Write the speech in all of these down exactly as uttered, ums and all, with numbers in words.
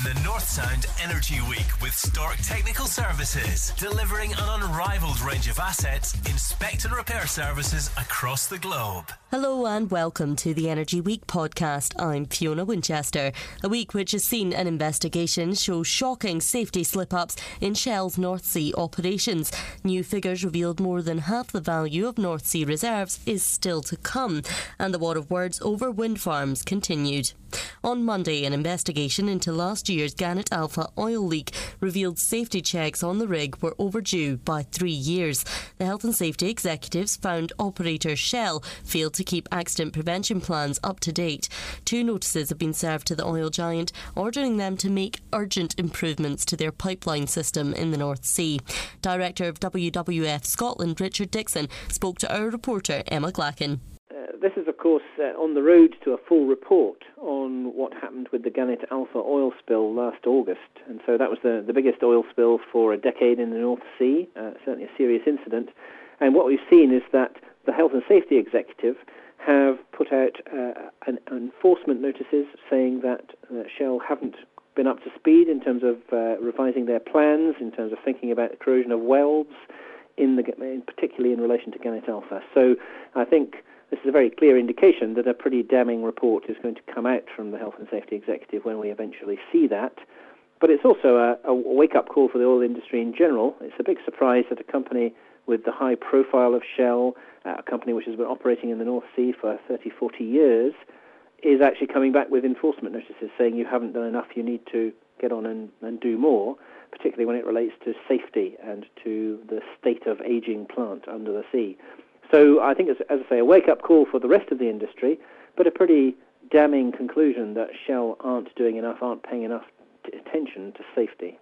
The North Sound Energy Week with Stork Technical Services, delivering an unrivaled range of assets, inspect and repair services across the globe. Hello and welcome to the Energy Week podcast. I'm Fiona Winchester. A week which has seen an investigation show shocking safety slip-ups in Shell's North Sea operations. New figures revealed more than half the value of North Sea reserves is still to come, and the war of words over wind farms continued. On Monday, an investigation into last year's Gannet Alpha oil leak revealed safety checks on the rig were overdue by three years. The health and safety executives found operator Shell failed to keep accident prevention plans up to date. Two notices have been served to the oil giant, ordering them to make urgent improvements to their pipeline system in the North Sea. Director of W W F Scotland, Richard Dixon, spoke to our reporter Emma Glacken. This is, of course, uh, on the road to a full report on what happened with the Gannet Alpha oil spill last August. And so that was the, the biggest oil spill for a decade in the North Sea, uh, certainly a serious incident. And what we've seen is that the Health and Safety Executive have put out uh, an, enforcement notices saying that uh, Shell haven't been up to speed in terms of uh, revising their plans, in terms of thinking about the corrosion of welds, in the, in, particularly in relation to Gannet Alpha. So I think this is a very clear indication that a pretty damning report is going to come out from the Health and Safety Executive when we eventually see that. But it's also a, a wake-up call for the oil industry in general. It's a big surprise that a company with the high profile of Shell, uh, a company which has been operating in the North Sea for thirty, forty years, is actually coming back with enforcement notices saying you haven't done enough, you need to get on and, and do more, particularly when it relates to safety and to the state of ageing plant under the sea. So I think it's, as I say, a wake-up call for the rest of the industry, but a pretty damning conclusion that Shell aren't doing enough, aren't paying enough t- attention to safety.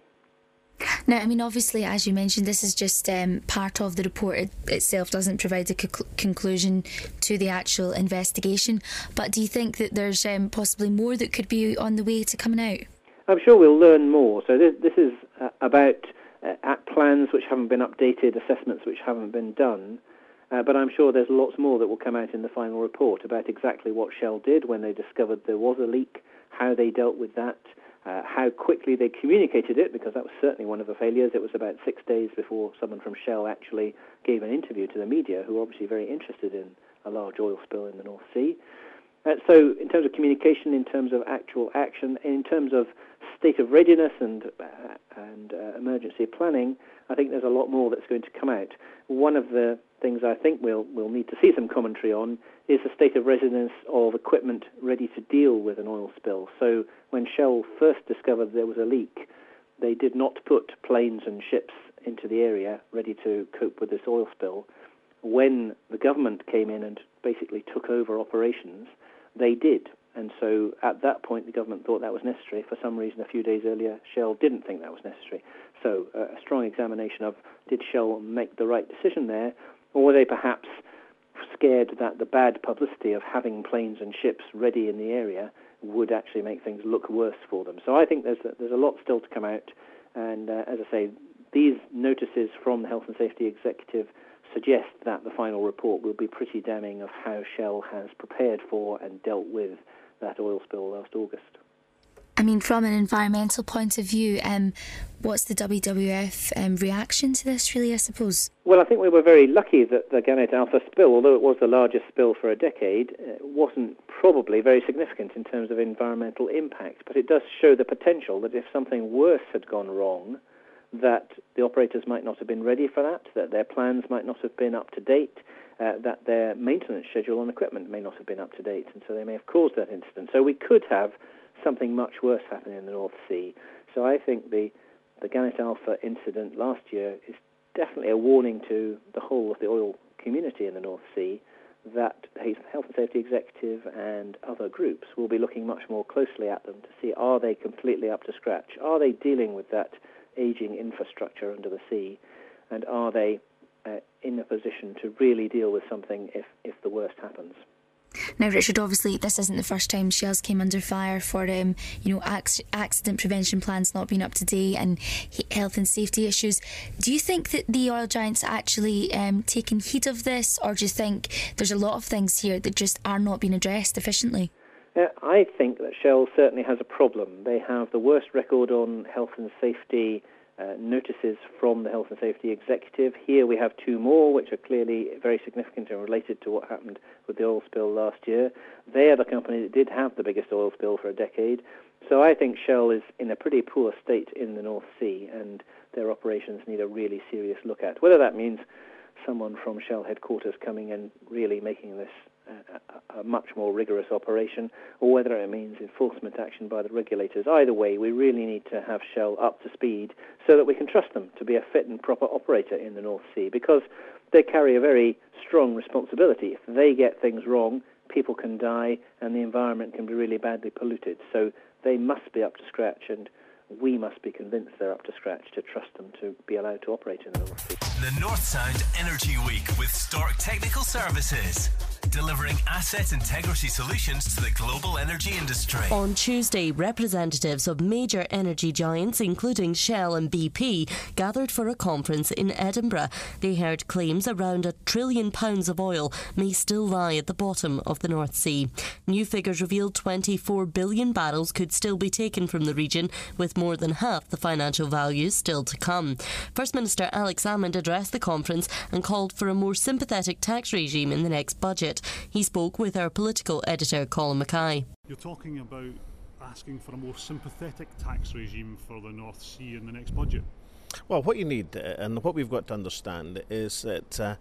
Now, I mean, obviously, as you mentioned, this is just um, part of the report. It itself doesn't provide a co- conclusion to the actual investigation. But do you think that there's um, possibly more that could be on the way to coming out? I'm sure we'll learn more. So this, this is uh, about uh, plans which haven't been updated, assessments which haven't been done. Uh, but I'm sure there's lots more that will come out in the final report about exactly what Shell did when they discovered there was a leak, how they dealt with that, uh, how quickly they communicated it, because that was certainly one of the failures. It was about six days before someone from Shell actually gave an interview to the media, who were obviously very interested in a large oil spill in the North Sea. Uh, so in terms of communication, in terms of actual action, in terms of state of readiness and, uh, and uh, emergency planning, I think there's a lot more that's going to come out. One of the things I think we'll, we'll need to see some commentary on is the state of readiness of equipment ready to deal with an oil spill. So when Shell first discovered there was a leak, they did not put planes and ships into the area ready to cope with this oil spill. When the government came in and basically took over operations, they did. And so at that point, the government thought that was necessary. For some reason, a few days earlier, Shell didn't think that was necessary. So uh, a strong examination of, did Shell make the right decision there, or were they perhaps scared that the bad publicity of having planes and ships ready in the area would actually make things look worse for them? So I think there's a, there's a lot still to come out. And uh, as I say, these notices from the Health and Safety Executive suggest that the final report will be pretty damning of how Shell has prepared for and dealt with that oil spill last August. I mean, from an environmental point of view, um, what's the W W F um, reaction to this, really, I suppose? Well, I think we were very lucky that the Gannet Alpha spill, although it was the largest spill for a decade, uh, wasn't probably very significant in terms of environmental impact. But it does show the potential that if something worse had gone wrong, that the operators might not have been ready for that, that their plans might not have been up to date, uh, that their maintenance schedule on equipment may not have been up to date, and so they may have caused that incident. So we could have something much worse happen in the North Sea. So I think the, the Gannet Alpha incident last year is definitely a warning to the whole of the oil community in the North Sea that the Health and Safety Executive and other groups will be looking much more closely at them to see, are they completely up to scratch? Are they dealing with that aging infrastructure under the sea? And are they uh, in a position to really deal with something if, if the worst happens? Now, Richard, obviously this isn't the first time Shell's came under fire for um, you know, ac- accident prevention plans not being up to date and he- health and safety issues. Do you think that the oil giants actually um, taken heed of this, or do you think there's a lot of things here that just are not being addressed efficiently? Uh, I think that Shell certainly has a problem. They have the worst record on health and safety uh, notices from the Health and Safety Executive. Here we have two more, which are clearly very significant and related to what happened with the oil spill last year. They are the company that did have the biggest oil spill for a decade. So I think Shell is in a pretty poor state in the North Sea, and their operations need a really serious look at. Whether that means someone from Shell headquarters coming and really making this a, a much more rigorous operation, or whether it means enforcement action by the regulators. Either way, we really need to have Shell up to speed so that we can trust them to be a fit and proper operator in the North Sea, because they carry a very strong responsibility. If they get things wrong, people can die and the environment can be really badly polluted. So they must be up to scratch, and we must be convinced they're up to scratch to trust them to be allowed to operate in the North Sea. The North Sound Energy Week with Stork Technical Services, delivering asset integrity solutions to the global energy industry. On Tuesday, representatives of major energy giants, including Shell and B P, gathered for a conference in Edinburgh. They heard claims around a trillion pounds of oil may still lie at the bottom of the North Sea. New figures revealed twenty-four billion barrels could still be taken from the region, with more than half the financial values still to come. First Minister Alex Salmond addressed the conference and called for a more sympathetic tax regime in the next budget. He spoke with our political editor Colin Mackay. You're talking about asking for a more sympathetic tax regime for the North Sea in the next budget. Well, what you need, uh, and what we've got to understand, is that uh,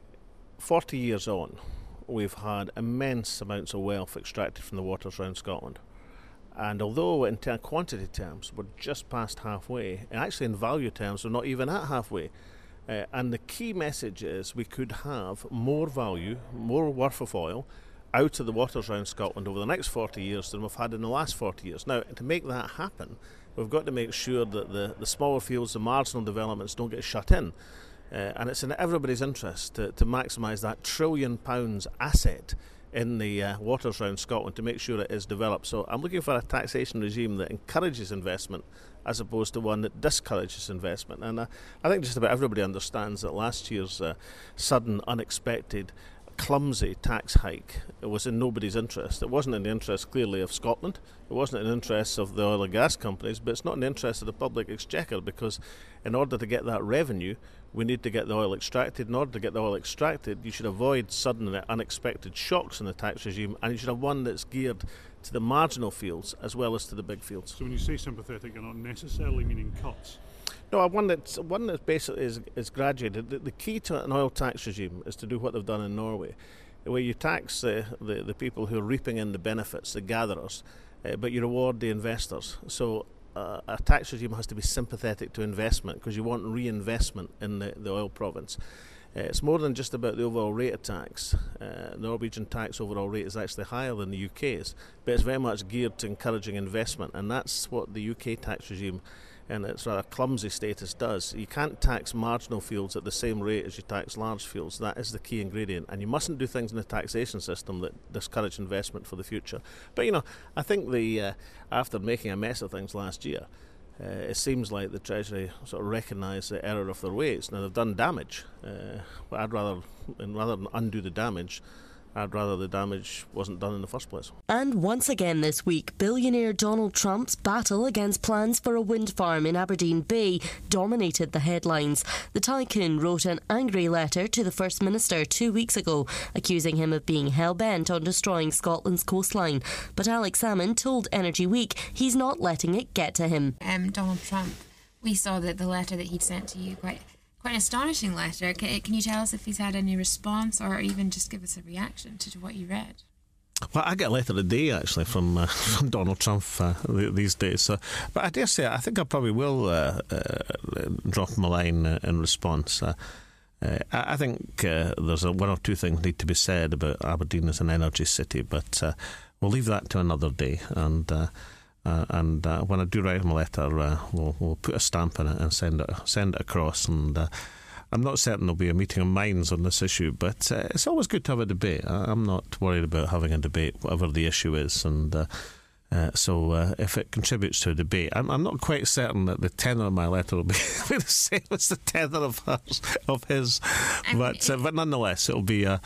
forty years on, we've had immense amounts of wealth extracted from the waters around Scotland. And although in ter- quantity terms we're just past halfway, actually in value terms we're not even at halfway. Uh, and the key message is we could have more value, more worth of oil out of the waters around Scotland over the next forty years than we've had in the last forty years. Now, to make that happen, we've got to make sure that the, the smaller fields, the marginal developments don't get shut in. Uh, and it's in everybody's interest to, to maximise that trillion pounds asset in the uh, waters around Scotland to make sure it is developed. So I'm looking for a taxation regime that encourages investment as opposed to one that discourages investment. And uh, I think just about everybody understands that last year's uh, sudden, unexpected, clumsy tax hike was in nobody's interest. It wasn't in the interest, clearly, of Scotland. It wasn't in the interest of the oil and gas companies, but it's not in the interest of the public exchequer, because in order to get that revenue, we need to get the oil extracted. In order to get the oil extracted, you should avoid sudden and unexpected shocks in the tax regime, and you should have one that's geared to the marginal fields as well as to the big fields. So when you say sympathetic, you're not necessarily meaning cuts? No, one that's one that basically is, is graduated. The, the key to an oil tax regime is to do what they've done in Norway, where you tax uh, the, the people who are reaping in the benefits, the gatherers, uh, but you reward the investors. So uh, a tax regime has to be sympathetic to investment, because you want reinvestment in the, the oil province. Uh, it's more than just about the overall rate of tax. Uh, the Norwegian tax overall rate is actually higher than the U K's, but it's very much geared to encouraging investment, and that's what the U K tax regime in its rather clumsy status does. You can't tax marginal fields at the same rate as you tax large fields. That is the key ingredient, and you mustn't do things in the taxation system that discourage investment for the future. But you know, I think the uh, after making a mess of things last year, Uh, it seems like the Treasury sort of recognise the error of their ways. Now, they've done damage, uh, but I'd rather, and rather than undo the damage, I'd rather the damage wasn't done in the first place. And once again this week, billionaire Donald Trump's battle against plans for a wind farm in Aberdeen Bay dominated the headlines. The tycoon wrote an angry letter to the First Minister two weeks ago, accusing him of being hell-bent on destroying Scotland's coastline. But Alex Salmond told Energy Week he's not letting it get to him. Um, Donald Trump, we saw that the letter that he'd sent to you, quite quite an astonishing letter. Can, can you tell us if he's had any response, or even just give us a reaction to, to what you read? Well, I get a letter a day, actually, from uh, from Donald Trump uh, these days. So, but I dare say, I think I probably will uh, uh, drop him a line uh, in response. Uh, uh, I, I think uh, there's a, one or two things need to be said about Aberdeen as an energy city, but uh, we'll leave that to another day. And uh, uh, and uh, when I do write him a letter, uh, we'll we'll put a stamp in it and send it send it across. And uh, I'm not certain there'll be a meeting of minds on this issue, but uh, it's always good to have a debate. I'm not worried about having a debate, whatever the issue is, and uh, uh, so uh, if it contributes to a debate, I'm, I'm not quite certain that the tenor of my letter will be the same as the tenor of hers, of his, but uh, but nonetheless, it'll be a,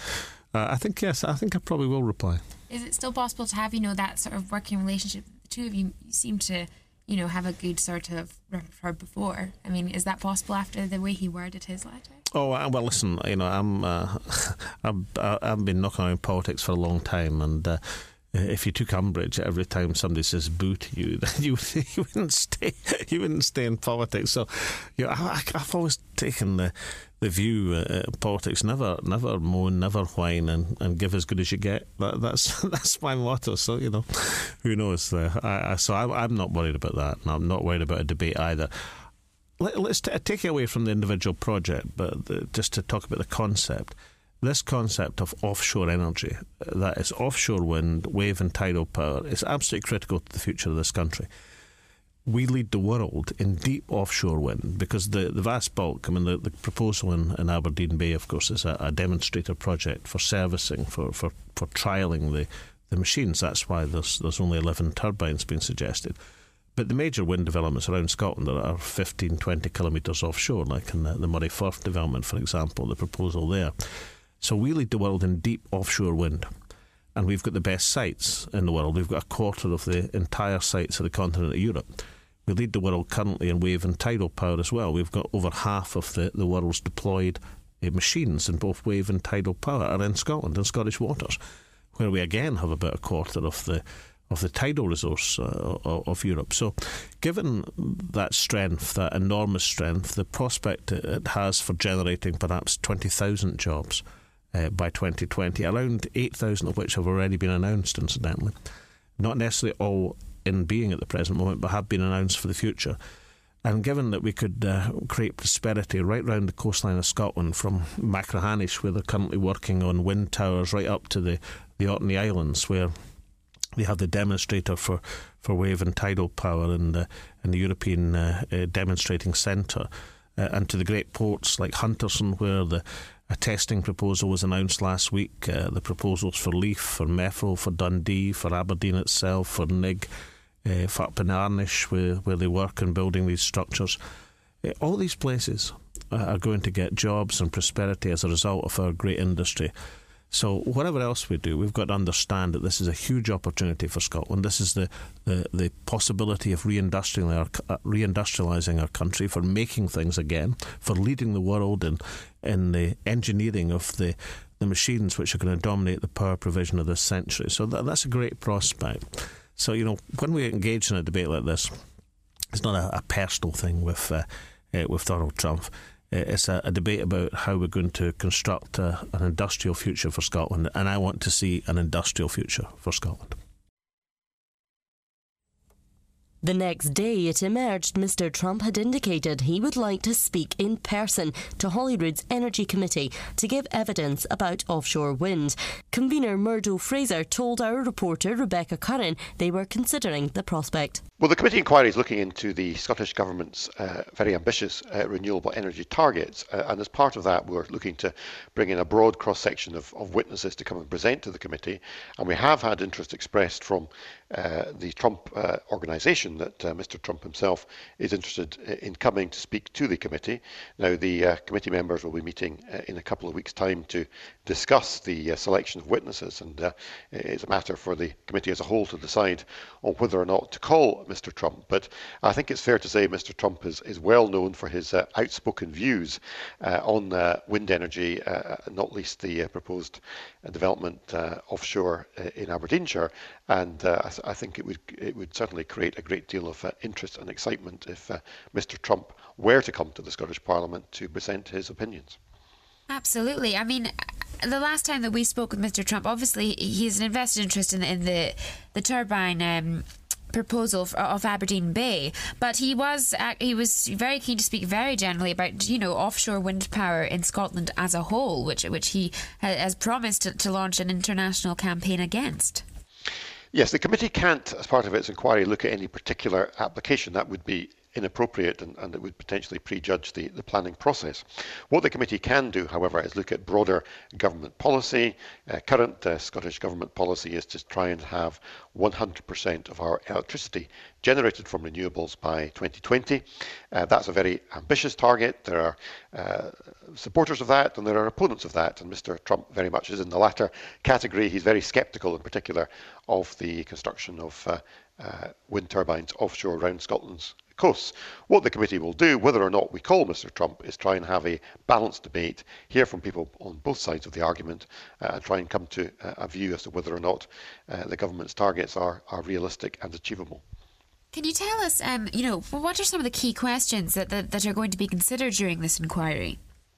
Uh, I think, yes, I think I probably will reply. Is it still possible to have, you know, that sort of working relationship? The two of you, you seem to, you know, have a good sort of repertoire before. I mean, is that possible after the way he worded his letter? Oh, well, listen, you know, I'm, uh, I've, I've been knocking around politics for a long time, and uh, if you took umbrage every time somebody says boo to you, then you, you wouldn't stay. You wouldn't stay in politics. So, you know, I, I've always taken the the view uh, politics never, never moan, never whine, and, and give as good as you get. That, that's that's my motto. So, you know, who knows? Uh, I, I, so I, I'm not worried about that, and I'm not worried about a debate either. Let, let's t- take it away from the individual project, but the, just to talk about the concept. This concept of offshore energy, that is offshore wind, wave and tidal power, is absolutely critical to the future of this country. We lead the world in deep offshore wind because the, the vast bulk, I mean, the, the proposal in, in Aberdeen Bay, of course, is a, a demonstrator project for servicing, for, for, for trialling the, the machines. That's why there's, there's only eleven turbines being suggested. But the major wind developments around Scotland are fifteen, twenty kilometres offshore, like in the, the Moray Firth development, for example, the proposal there. So we lead the world in deep offshore wind, and we've got the best sites in the world. We've got a quarter of the entire sites of the continent of Europe. We lead the world currently in wave and tidal power as well. We've got over half of the, the world's deployed uh, machines in both wave and tidal power are in Scotland, in Scottish waters, where we again have about a quarter of the of the tidal resource uh, of Europe. So given that strength, that enormous strength, the prospect it has for generating perhaps twenty thousand jobs Uh, by twenty twenty, around eight thousand of which have already been announced, incidentally. Not necessarily all in being at the present moment, but have been announced for the future. And given that we could uh, create prosperity right round the coastline of Scotland, from Machrihanish, where they're currently working on wind towers, right up to the, the Orkney Islands, where they have the demonstrator for, for wave and tidal power and, uh, and the European uh, uh, Demonstrating Centre, uh, and to the great ports like Hunterston, where the a testing proposal was announced last week. Uh, the proposals for Leith, for Meffrel, for Dundee, for Aberdeen itself, for Nig, uh, for up in Arnish, where, where they work on building these structures. Uh, all these places uh, are going to get jobs and prosperity as a result of our great industry. So whatever else we do, we've got to understand that this is a huge opportunity for Scotland. This is the, the, the possibility of reindustrialising our, uh, reindustrialising our country, for making things again, for leading the world in, in the engineering of the, the machines which are going to dominate the power provision of this century. So that, that's a great prospect. So, you know, when we engage in a debate like this, it's not a, a personal thing with, uh, uh, with Donald Trump. It's a, a debate about how we're going to construct a, an industrial future for Scotland, and I want to see an industrial future for Scotland. The next day it emerged Mr Trump had indicated he would like to speak in person to Holyrood's Energy Committee to give evidence about offshore wind. Convener Murdo Fraser told our reporter Rebecca Curran they were considering the prospect. Well, the committee inquiry is looking into the Scottish Government's uh, very ambitious uh, renewable energy targets, uh, and as part of that we're looking to bring in a broad cross-section of, of witnesses to come and present to the committee, and we have had interest expressed from uh, the Trump uh, organisation that uh, Mr Trump himself is interested in coming to speak to the committee. Now, the uh, committee members will be meeting uh, in a couple of weeks' time to discuss the uh, selection of witnesses, and uh, it's a matter for the committee as a whole to decide on whether or not to call Mr Trump. But I think it's fair to say Mr Trump is, is well known for his uh, outspoken views uh, on uh, wind energy, uh, not least the uh, proposed uh, development uh, offshore uh, in Aberdeenshire, and uh, I, th- I think it would it would certainly create a great deal of uh, interest and excitement if uh, Mr Trump were to come to the Scottish Parliament to present his opinions. Absolutely. I mean, the last time that we spoke with Mr Trump, obviously he's an invested interest in the, in the, the turbine um, proposal of Aberdeen Bay, but he was he was very keen to speak very generally about, you know, offshore wind power in Scotland as a whole, which which he has promised to, to launch an international campaign against. Yes, the committee can't, as part of its inquiry, look at any particular application. That would be inappropriate and, and it would potentially prejudge the, the planning process. What the committee can do, however, is look at broader government policy. Uh, current uh, Scottish Government policy is to try and have one hundred percent of our electricity generated from renewables by twenty twenty. Uh, that's a very ambitious target. There are uh, supporters of that and there are opponents of that, and Mister Trump very much is in the latter category. He's very sceptical in particular of the construction of uh, uh, wind turbines offshore around Scotland's coasts. What the committee will do, whether or not we call Mister Trump, is try and have a balanced debate, hear from people on both sides of the argument, uh, and try and come to uh, a view as to whether or not uh, the government's targets are, are realistic and achievable. Can you tell us, um, you know, what are some of the key questions that, that, that are going to be considered during this inquiry?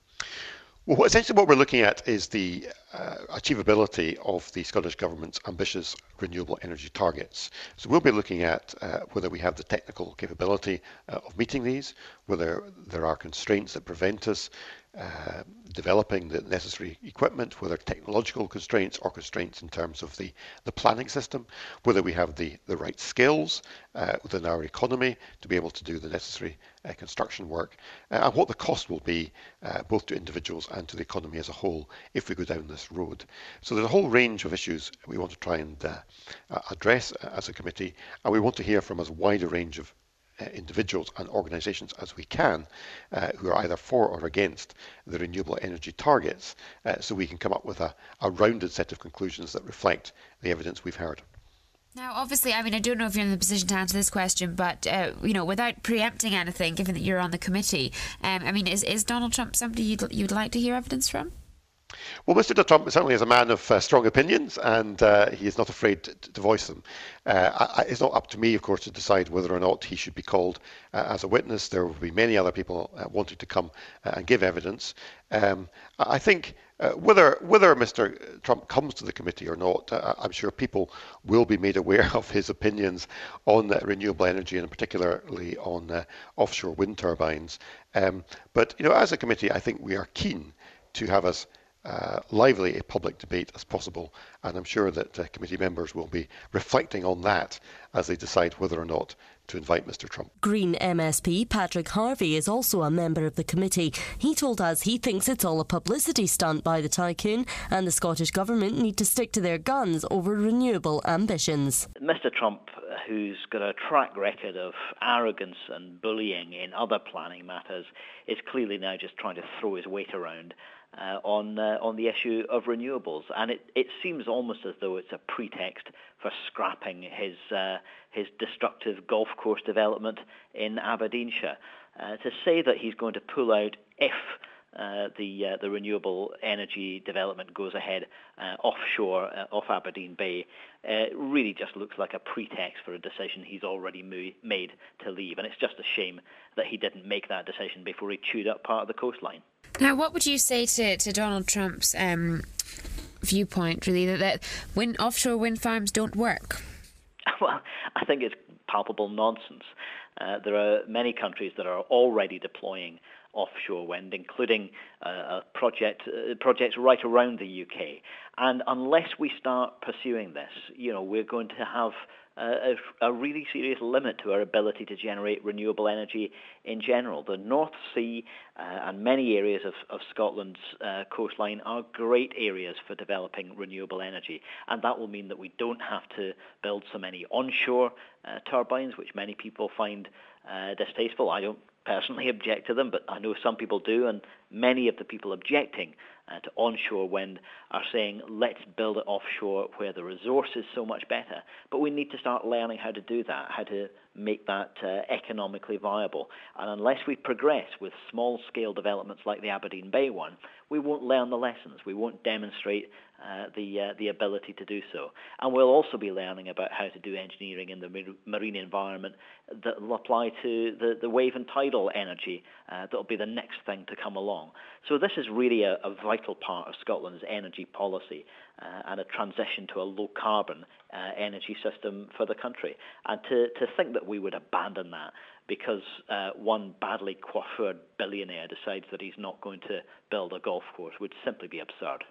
Well, essentially what we're looking at is the uh, achievability of the Scottish Government's ambitious renewable energy targets. So we'll be looking at uh, whether we have the technical capability uh, of meeting these, whether there are constraints that prevent us uh, developing the necessary equipment, whether technological constraints or constraints in terms of the, the planning system, whether we have the, the right skills uh, within our economy to be able to do the necessary uh, construction work, uh, and what the cost will be uh, both to individuals and to the economy as a whole if we go down this road. So there's a whole range of issues we want to try and uh, address as a committee, and we want to hear from as wide a range of Uh, individuals and organisations as we can uh, who are either for or against the renewable energy targets, uh, so we can come up with a, a rounded set of conclusions that reflect the evidence we've heard. Now, obviously, I mean, I don't know if you're in the position to answer this question, but, uh, you know, without preempting anything, given that you're on the committee, um, I mean, is, is Donald Trump somebody you'd, you'd like to hear evidence from? Well, Mister Trump certainly is a man of uh, strong opinions, and uh, he is not afraid to, to voice them. Uh, I, it's not up to me, of course, to decide whether or not he should be called uh, as a witness. There will be many other people uh, wanting to come uh, and give evidence. Um, I think uh, whether whether Mister Trump comes to the committee or not, uh, I'm sure people will be made aware of his opinions on uh, renewable energy, and particularly on uh, offshore wind turbines. Um, but you know, as a committee, I think we are keen to have as Uh, lively a public debate as possible, and I'm sure that uh, committee members will be reflecting on that as they decide whether or not to invite Mister Trump. Green M S P Patrick Harvey is also a member of the committee. He told us he thinks it's all a publicity stunt by the tycoon, and the Scottish Government need to stick to their guns over renewable ambitions. Mister Trump, who's got a track record of arrogance and bullying in other planning matters, is clearly now just trying to throw his weight around Uh, on uh, on the issue of renewables, and it, it seems almost as though it's a pretext for scrapping his uh, his destructive golf course development in Aberdeenshire. Uh, to say that he's going to pull out if uh, the uh, the renewable energy development goes ahead uh, offshore uh, off Aberdeen Bay uh, really just looks like a pretext for a decision he's already mo- made to leave, and it's just a shame that he didn't make that decision before he chewed up part of the coastline. Now, what would you say to, to Donald Trump's um, viewpoint, really, that, that wind, offshore wind farms don't work? Well, I think it's palpable nonsense. Uh, there are many countries that are already deploying offshore wind, including uh, a project, uh, projects right around the U K. And unless we start pursuing this, you know, we're going to have a, a really serious limit to our ability to generate renewable energy in general. The North Sea uh, and many areas of, of Scotland's uh, coastline are great areas for developing renewable energy, and that will mean that we don't have to build so many onshore uh, turbines, which many people find uh, distasteful. I don't personally object to them, but I know some people do, and many of the people objecting uh, to onshore wind are saying, let's build it offshore where the resource is so much better. But we need to start learning how to do that, how to make that uh, economically viable. And unless we progress with small-scale developments like the Aberdeen Bay one, we won't learn the lessons. We won't demonstrate uh, the uh, the ability to do so. And we'll also be learning about how to do engineering in the mar- marine environment that will apply to the, the wave and tidal energy uh, that will be the next thing to come along. So this is really a, a vital part of Scotland's energy policy uh, and a transition to a low-carbon uh, energy system for the country. And to, to think that we would abandon that because uh, one badly coiffured billionaire decides that he's not going to build a golf course would simply be absurd.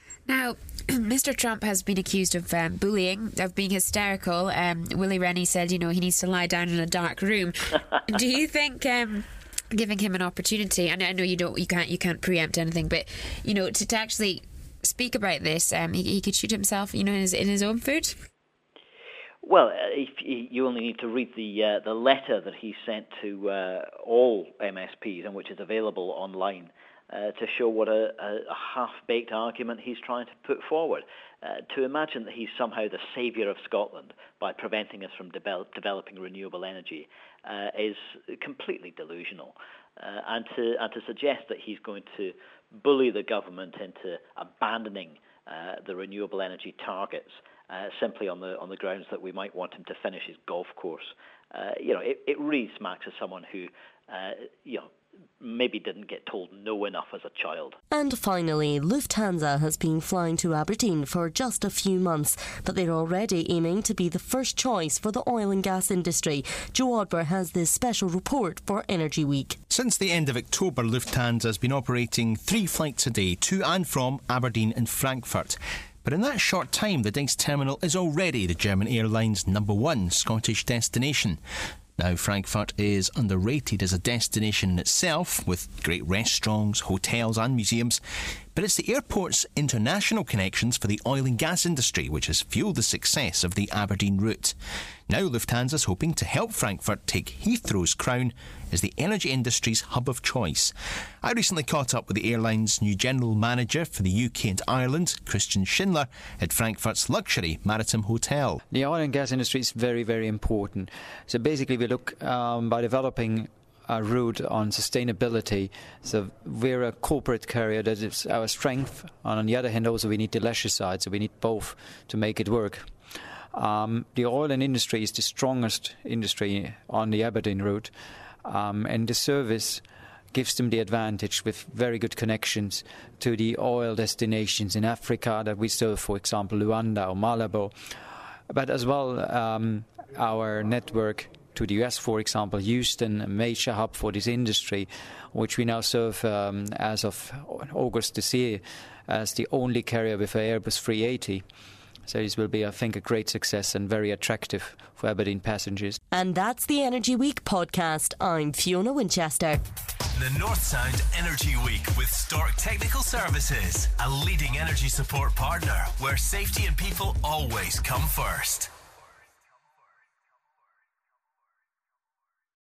Now, Mister Trump has been accused of um, bullying, of being hysterical. Um, Willie Rennie said, you know, he needs to lie down in a dark room. Do you think um, giving him an opportunity, and I know you don't, you can't, you can't preempt anything, but you know, to, to actually speak about this, um, he, he could shoot himself, you know, in his, in his own foot? Well, if you only need to read the uh, the letter that he sent to uh, all M S Ps, and which is available online, uh, to show what a, a, a half-baked argument he's trying to put forward. Uh, to imagine that he's somehow the saviour of Scotland by preventing us from develop, developing renewable energy uh, is completely delusional. Uh, and to and to suggest that he's going to bully the government into abandoning uh, the renewable energy targets uh, simply on the on the grounds that we might want him to finish his golf course, uh, you know, it, it really smacks of someone who, uh, you know, maybe didn't get told no enough as a child. And finally, Lufthansa has been flying to Aberdeen for just a few months, but they're already aiming to be the first choice for the oil and gas industry. Joe Odber has this special report for Energy Week. Since the end of October, Lufthansa has been operating three flights a day to and from Aberdeen and Frankfurt. But in that short time, the Dice terminal is already the German airline's number one Scottish destination. Now, Frankfurt is underrated as a destination in itself, with great restaurants, hotels and museums, but it's the airport's international connections for the oil and gas industry which has fuelled the success of the Aberdeen route. Now Lufthansa's hoping to help Frankfurt take Heathrow's crown as the energy industry's hub of choice. I recently caught up with the airline's new general manager for the U K and Ireland, Christian Schindler, at Frankfurt's luxury Maritime Hotel. The oil and gas industry is very, very important. So basically we look um, by developing a route on sustainability. So we're a corporate carrier, that is our strength. And on the other hand, also we need the leisure side, so we need both to make it work. Um, the oil and industry is the strongest industry on the Aberdeen route, um, and the service gives them the advantage with very good connections to the oil destinations in Africa that we serve, for example, Luanda or Malabo, but as well um, our network to the U S, for example, Houston, a major hub for this industry, which we now serve um, as of August this year as the only carrier with an Airbus three eighty. So this will be, I think, a great success and very attractive for Aberdeen passengers. And that's the Energy Week podcast. I'm Fiona Winchester. The North Sound Energy Week with Stork Technical Services, a leading energy support partner where safety and people always come first.